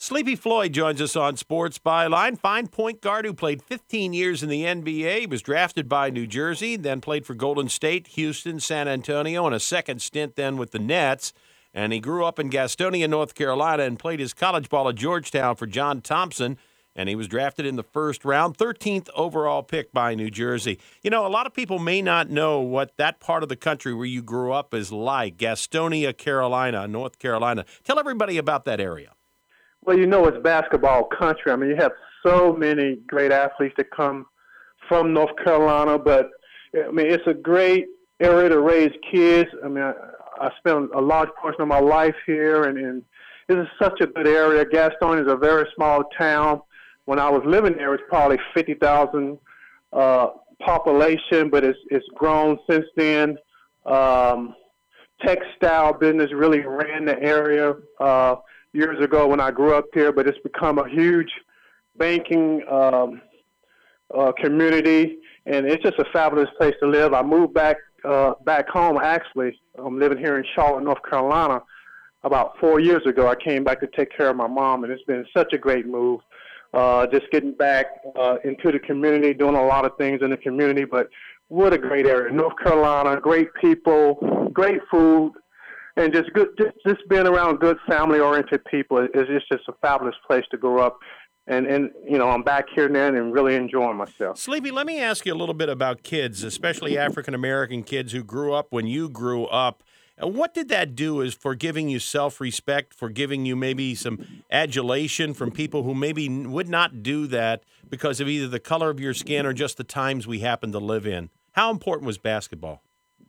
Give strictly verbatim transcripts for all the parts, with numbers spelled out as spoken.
Sleepy Floyd joins us on Sports Byline. Fine point guard who played fifteen years in the N B A. He was drafted by New Jersey, then played for Golden State, Houston, San Antonio, and a second stint then with the Nets. And he grew up in Gastonia, North Carolina, and played his college ball at Georgetown for John Thompson. And he was drafted in the first round, thirteenth overall pick by New Jersey. You know, a lot of people may not know what that part of the country where you grew up is like, Gastonia, Carolina, North Carolina. Tell everybody about that area. Well, you know, it's basketball country. I mean, you have so many great athletes that come from North Carolina, but, I mean, it's a great area to raise kids. I mean, I, I spent a large portion of my life here, and, and this is such a good area. Gastonia is a very small town. When I was living there, it was probably fifty thousand uh, population, but it's, it's grown since then. Um, textile business really ran the area uh, years ago when I grew up here, but it's become a huge banking um, uh, community, and it's just a fabulous place to live. I moved back uh, back home, actually. I'm living here in Charlotte, North Carolina. About four years ago, I came back to take care of my mom, and it's been such a great move. Uh, just getting back uh, into the community, doing a lot of things in the community, but what a great area. North Carolina, great people, great food, and just good. Just, just being around good family-oriented people is just, just a fabulous place to grow up. And, and you know, I'm back here now and really enjoying myself. Sleepy, let me ask you a little bit about kids, especially African-American kids who grew up when you grew up. And what did that do is for giving you self-respect, for giving you maybe some adulation from people who maybe would not do that because of either the color of your skin or just the times we happen to live in? How important was basketball?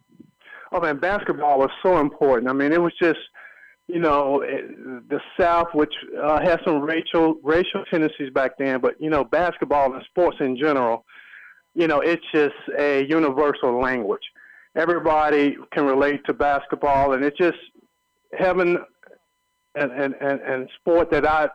Oh, man, basketball was so important. I mean, it was just, you know, the South, which uh, had some racial racial tendencies back then, but, you know, basketball and sports in general, you know, it's just a universal language. Everybody can relate to basketball, and it's just heaven and, and, and, and sport that I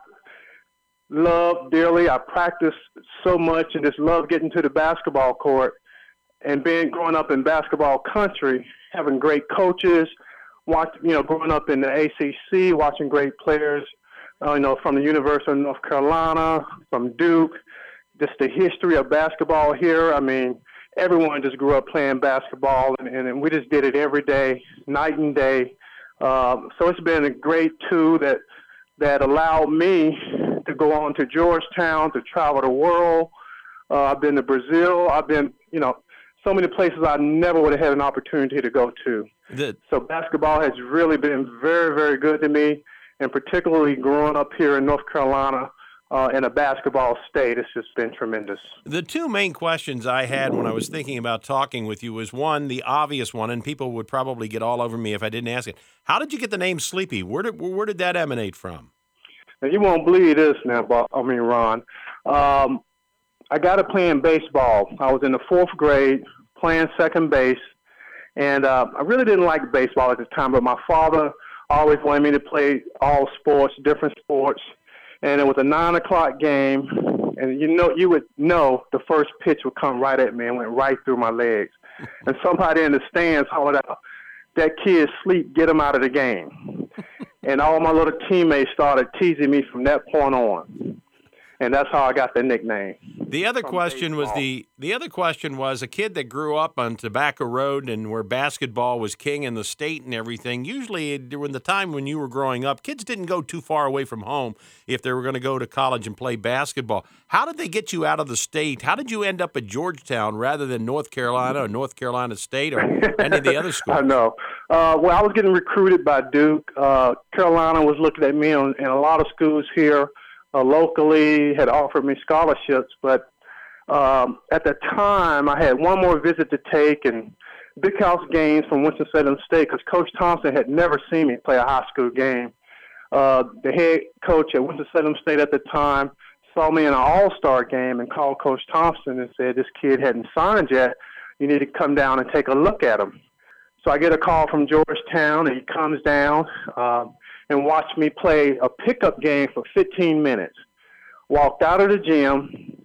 love dearly. I practice so much and just love getting to the basketball court and being growing up in basketball country, having great coaches, watch, you know, growing up in the A C C, watching great players, uh, you know, from the University of North Carolina, from Duke, just the history of basketball here. I mean, everyone just grew up playing basketball, and, and, and we just did it every day, night and day. Um, so it's been a great tool that that allowed me to go on to Georgetown, to travel the world. Uh, I've been to Brazil. I've been, you know, so many places I never would have had an opportunity to go to. The, so basketball has really been very, very good to me, and particularly growing up here in North Carolina, Uh, in a basketball state, it's just been tremendous. The two main questions I had when I was thinking about talking with you was, one, the obvious one, and people would probably get all over me if I didn't ask it. How did you get the name Sleepy? Where did where did that emanate from? Now, you won't believe this now, Bob, I mean, Ron. Um, I got to playing baseball. I was in the fourth grade playing second base, and uh, I really didn't like baseball at the time, but my father always wanted me to play all sports, different sports. And it was a nine o'clock game, and you know, you would know the first pitch would come right at me and went right through my legs. And somebody in the stands hollered out, "That kid's asleep, get him out of the game." And all my little teammates started teasing me from that point on. And that's how I got the nickname. The other question was the the other question was a kid that grew up on Tobacco Road and where basketball was king in the state and everything. Usually during the time when you were growing up, kids didn't go too far away from home if they were going to go to college and play basketball. How did they get you out of the state? How did you end up at Georgetown rather than North Carolina or North Carolina State or any of the other schools? I know. Uh, well, I was getting recruited by Duke. Uh, Carolina was looking at me, and a lot of schools here Uh, locally had offered me scholarships, but um, at the time I had one more visit to take and big house games from Winston-Salem State because Coach Thompson had never seen me play a high school game. Uh, the head coach at Winston-Salem State at the time saw me in an all-star game and called Coach Thompson and said, "This kid hadn't signed yet. You need to come down and take a look at him." So I get a call from Georgetown, and he comes down um, and watched me play a pickup game for fifteen minutes. Walked out of the gym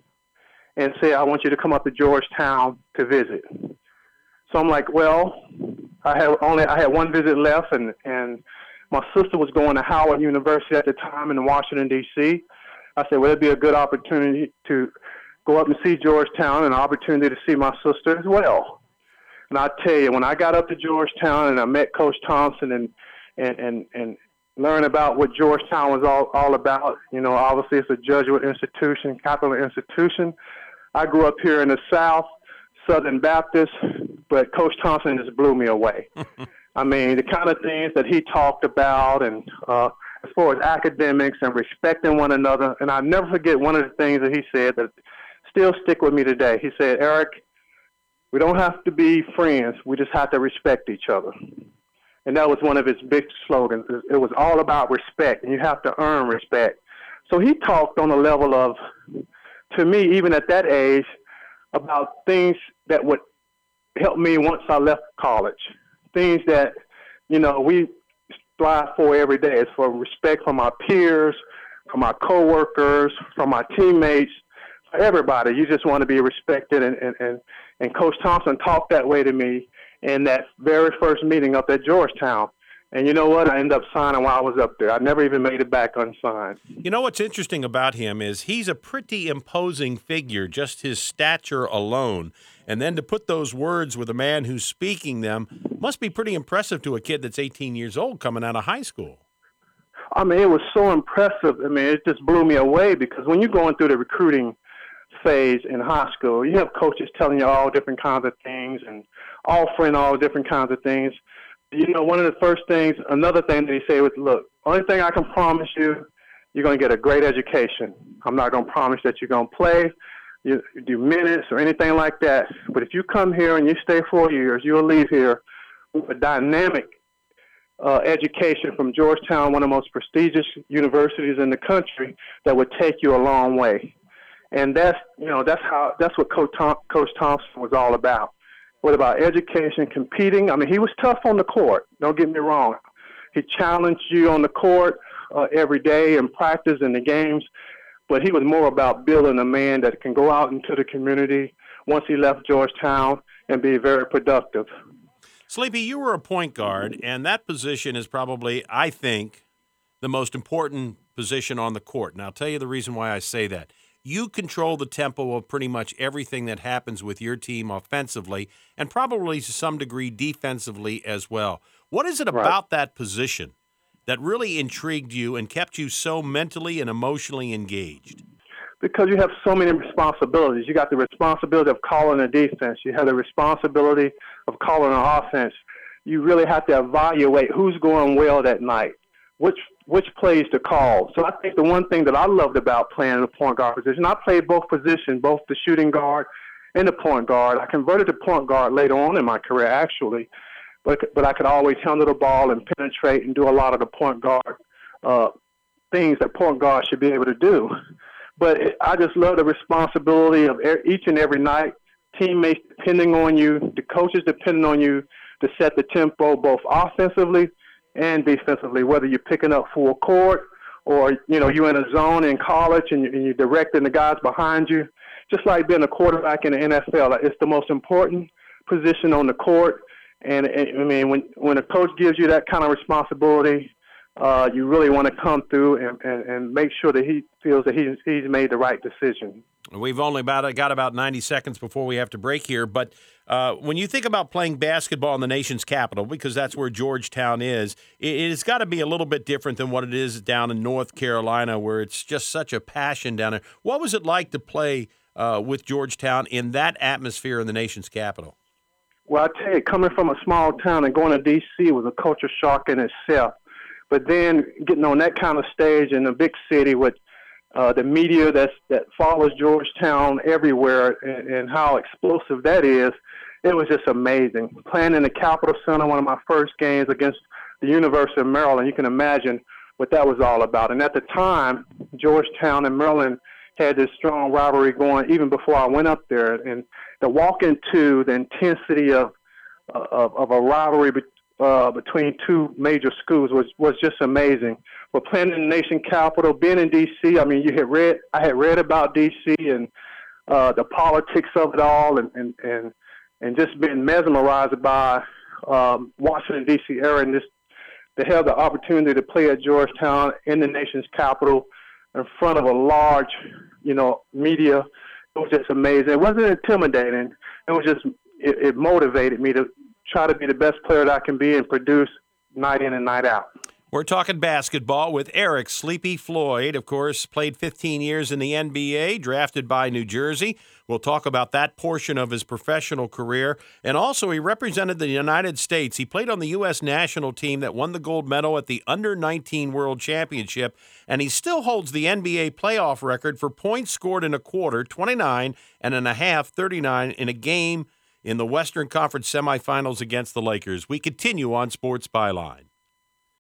and said, "I want you to come up to Georgetown to visit." So I'm like, well, I had only I had one visit left, and and My sister was going to Howard University at the time in Washington, D C I said, well, it'd be a good opportunity to go up and see Georgetown and an opportunity to see my sister as well. And I tell you, when I got up to Georgetown and I met Coach Thompson and and and, and learned about what Georgetown was all, all about, you know, obviously it's a Jesuit institution, Catholic institution. I grew up here in the South, Southern Baptist, but Coach Thompson just blew me away. I mean, the kind of things that he talked about and uh, as far as academics and respecting one another, and I'll never forget one of the things that he said that still stick with me today. He said, Eric, we don't have to be friends. We just have to respect each other. And that was one of his big slogans. It was all about respect, and you have to earn respect. So he talked on a level of, to me, even at that age, about things that would help me once I left college, things that, you know, we strive for every day. It's for respect from our peers, from our coworkers, from our teammates, for everybody. You just want to be respected, and, and, and, and Coach Thompson talked that way to me in that very first meeting up at Georgetown. And you know what? I ended up signing while I was up there. I never even made it back unsigned. You know what's interesting about him is he's a pretty imposing figure, just his stature alone. And then to put those words with a man who's speaking them must be pretty impressive to a kid that's eighteen years old coming out of high school. I mean, it was so impressive. I mean, it just blew me away because when you're going through the recruiting phase in high school, you have coaches telling you all different kinds of things and offering all different kinds of things. You know, one of the first things, another thing that he said was, look, only thing I can promise you, you're going to get a great education. I'm not going to promise that you're going to play, you do minutes or anything like that. But if you come here and you stay four years, you'll leave here with a dynamic uh, education from Georgetown, one of the most prestigious universities in the country, that would take you a long way. And that's, you know, that's how, that's what Coach, Tom, Coach Thompson was all about. What about education, competing? I mean, he was tough on the court. Don't get me wrong. He challenged you on the court uh, every day in practice and the games, but he was more about building a man that can go out into the community once he left Georgetown and be very productive. Sleepy, you were a point guard, and that position is probably, I think, the most important position on the court. And I'll tell you the reason why I say that. You control the tempo of pretty much everything that happens with your team offensively and probably to some degree defensively as well. What is it about right. that position that really intrigued you and kept you so mentally and emotionally engaged? Because you have so many responsibilities. You got the responsibility of calling a defense. You have the responsibility of calling an offense. You really have to evaluate who's going well that night, which which plays to call. So I think the one thing that I loved about playing the point guard position, I played both positions, both the shooting guard and the point guard. I converted to point guard later on in my career, actually, but but I could always handle the ball and penetrate and do a lot of the point guard uh, things that point guard should be able to do. But it, I just love the responsibility of er- each and every night, teammates depending on you, the coaches depending on you to set the tempo both offensively and defensively, whether you're picking up full court or, you know, you're in a zone in college and you're directing the guys behind you. Just like being a quarterback in the N F L, it's the most important position on the court. And, and I mean, when when a coach gives you that kind of responsibility, uh, you really want to come through and, and, and make sure that he feels that he's, he's made the right decision. We've only about got about ninety seconds before we have to break here, but uh, when you think about playing basketball in the nation's capital, because that's where Georgetown is, it, it's got to be a little bit different than what it is down in North Carolina, where it's just such a passion down there. What was it like to play uh, with Georgetown in that atmosphere in the nation's capital? Well, I tell you, coming from a small town and going to D C was a culture shock in itself. But then getting on that kind of stage in a big city with Uh, the media that's, that follows Georgetown everywhere and, and how explosive that is, it was just amazing. Playing in the Capitol Center, one of my first games against the University of Maryland, you can imagine what that was all about. And at the time, Georgetown and Maryland had this strong rivalry going even before I went up there. And to walk into the intensity of of, of a rivalry be, uh, between two major schools was, was just amazing. But playing in the nation capital, being in D C, I mean, you had read, I had read about D C and uh, the politics of it all, and, and, and, and just being mesmerized by um, Washington, D C area and this to have the opportunity to play at Georgetown in the nation's capital in front of a large, you know, media, it was just amazing. It wasn't intimidating. It was just, it, it motivated me to try to be the best player that I can be and produce night in and night out. We're talking basketball with Eric Sleepy Floyd. Of course, played fifteen years in the N B A, drafted by New Jersey. We'll talk about that portion of his professional career. And also, he represented the United States. He played on the U S national team that won the gold medal at the under nineteen World Championship. And he still holds the N B A playoff record for points scored in a quarter, twenty-nine and a half, thirty-nine in a game in the Western Conference semifinals against the Lakers. We continue on Sports Byline.